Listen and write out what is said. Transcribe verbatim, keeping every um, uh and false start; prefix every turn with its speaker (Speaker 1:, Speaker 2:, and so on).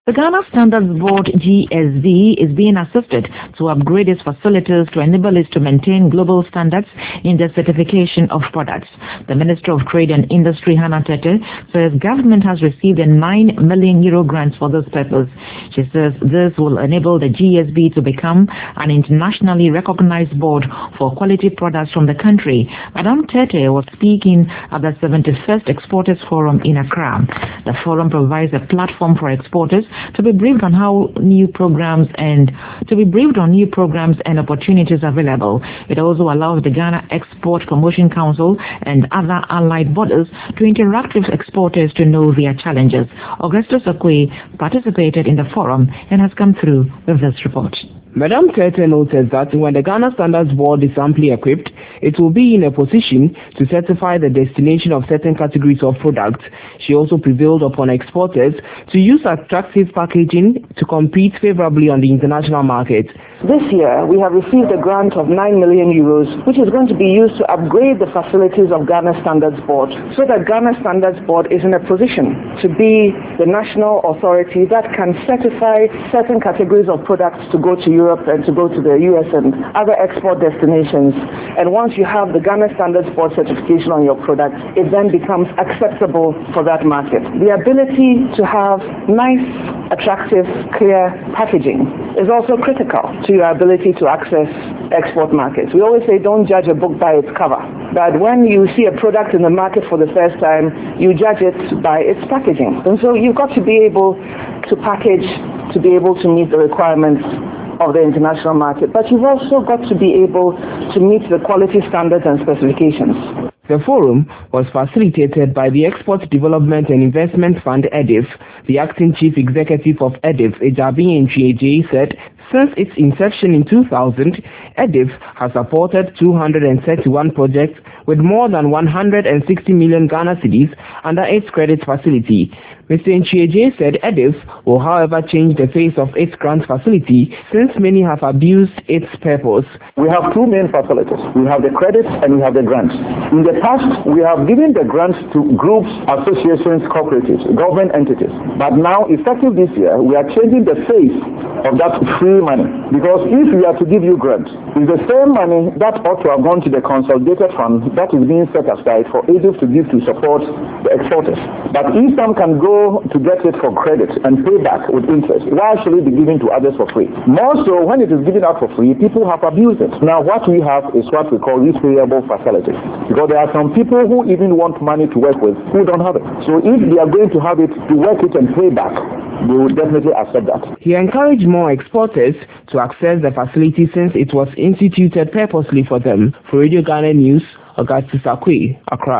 Speaker 1: The Ghana Standards Board G S B is being assisted to upgrade its facilities to enable it to maintain global standards in the certification of products. The Minister of Trade and Industry, Hannah Tete, says government has received a nine million euro grant for this purpose. She says this will enable the G S B to become an internationally recognized board for quality products from the country. Madam Tete was speaking at the seventy-first Exporters Forum in Accra. The forum provides a platform for exporters to be briefed on how new programs and to be briefed on new programs and opportunities available. It also allows the Ghana Export Promotion Council and other allied bodies to interact with exporters to know their challenges. Augustus Akwe participated in the forum and has come through with this report.
Speaker 2: Madam Tete noted that when the Ghana Standards Board is amply equipped, it will be in a position to certify the destination of certain categories of products. She also prevailed upon exporters to use attractive packaging to compete favorably on the international market.
Speaker 3: This year, we have received a grant of nine million euros, which is going to be used to upgrade the facilities of Ghana Standards Board, so that Ghana Standards Board is in a position to be the national authority that can certify certain categories of products to go to Europe and to go to the U S and other export destinations. And once you have the Ghana Standards Board certification on your product, it then becomes acceptable for that market. The ability to have nice, attractive, clear packaging is also critical to your ability to access export markets. We always say don't judge a book by its cover. But when you see a product in the market for the first time, you judge it by its packaging. And so you've got to be able to package to be able to meet the requirements of the international market. But you've also got to be able to meet the quality standards and specifications.
Speaker 2: The forum was facilitated by the Export Development and Investment Fund E D I F. The acting chief executive of E D I F, Ejabi Nchieje, said since its inception in two thousand, E D I F has supported two hundred thirty-one projects with more than one hundred sixty million Ghana cedis under its credit facility. Mister Nchieje said E D I F will, however, change the face of its grant facility since many have abused its purpose.
Speaker 4: We have two main facilities. We have the credits and we have the grants. In the past, we have given the grants to groups, associations, cooperatives, government entities. But now, effective this year, we are changing the face of that free money. Because if we are to give you grants, it's the same money that ought to have gone to the consolidated fund that is being set aside for E D I F to give to support the exporters. But if some can go to get it for credit and pay back with interest, why should it be given to others for free? More so, when it is given out for free, people have abused it. Now, what we have is what we call repayable facilities. Because there are some people who even want money to work with who don't have it. So if they are going to have it to work it and pay back, they will definitely accept that.
Speaker 2: He encouraged more exporters to access the facility since it was instituted purposely for them. For Radio Ghana News, Augustus Akwe, Accra.